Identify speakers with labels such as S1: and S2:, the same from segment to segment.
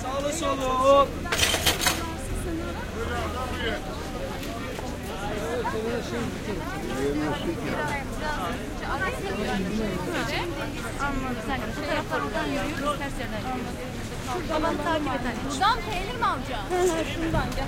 S1: Sağlı solu.
S2: Bu taraftan oradan yürüyoruz, ters yerden yürüyoruz. Tamam, takip et hadi. Buradan peynir mi alacaksın? Şundan gel.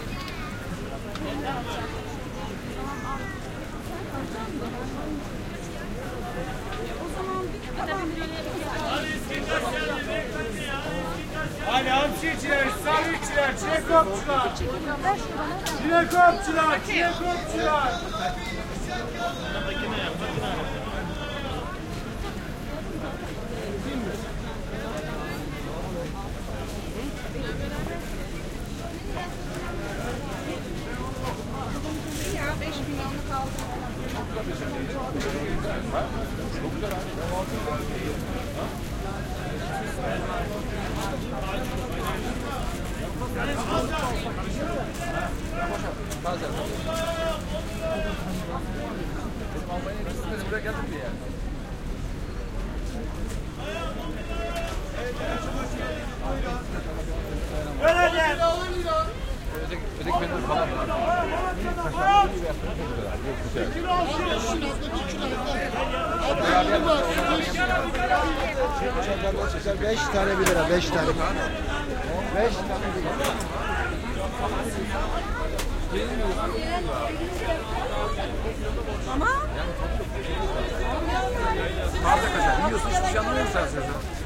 S1: Hadi hamsiçiler, sarıçiler, çilekopçular. Çilekopçular, çilekopçular.
S3: Ya 5 milyonluk aldım.
S4: Öteki benim falan var.
S5: Beş tane 1 lira, 5 tane. 5 tane 1 lira.
S3: Ama
S4: Taze kaşar. Yiyorsun, hiçbir şey anlamıyor musun sen?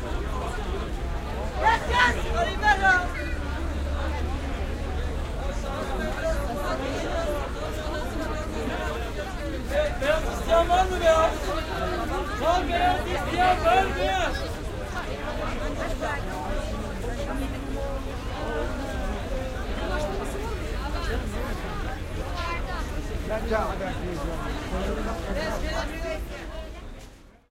S1: Beyaz isteyen var mı beyaz? Var beyaz isteyen var beyaz.
S5: Bence